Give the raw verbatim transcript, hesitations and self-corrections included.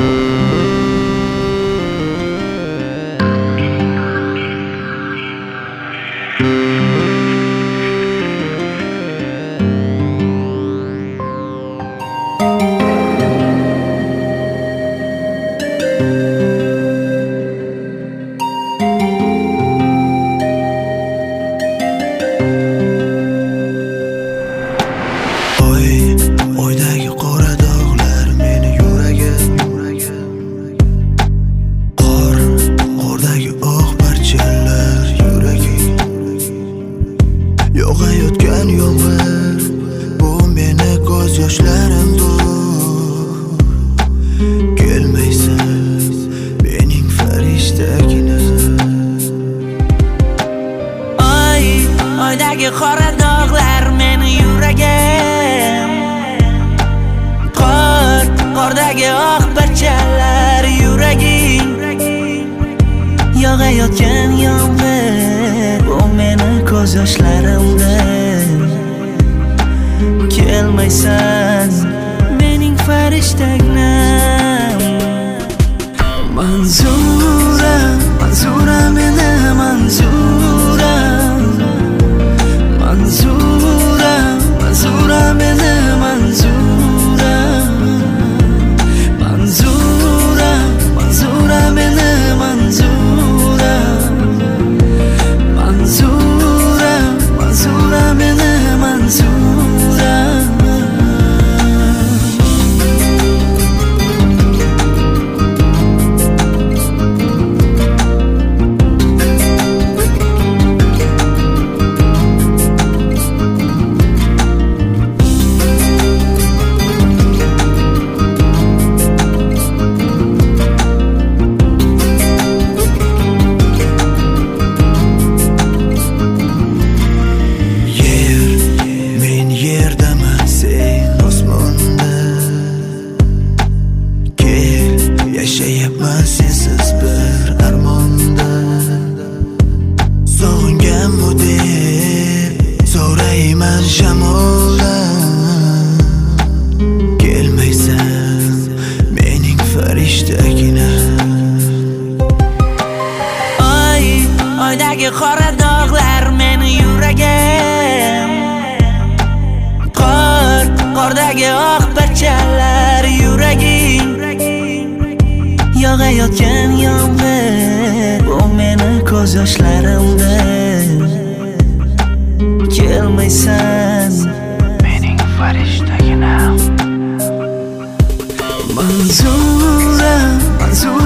Oydagi qora dog'lar meni yuragim, qor, qordagi oq parchalar yuragim, yog'ayotgan yomg'ir, bu meni ko'z yoshlarim bu. Kelmaysan mening farishtagina. Oy, oydagi qora dog'lar meni yuragim, qordagi oq parchalar yuraging, yog'ayotgan yomg'ir, bu meni ko'z yoshlarimdir. Kelmaysan mening farishtagnam. Manzura, Manzura meni Manzura, Manzura, Manzura meni Manzura, Manzura, Manzura meni Manzura, Manzura, Manzura meni Manzura. Yashayapman sensiz bir armonda, sog'ingan deb so'rayman shamoldan. Kelmaysan mening farishtagina. Oy, oydagi qora dog'lar meni yuragim, qor, qordagi oq parchalar yuraging, yog'ayotgan yomg'ir, bu meni ko'z yoshlarimdir. Kelmaysan mening farishtaginam. Manzura, Manzura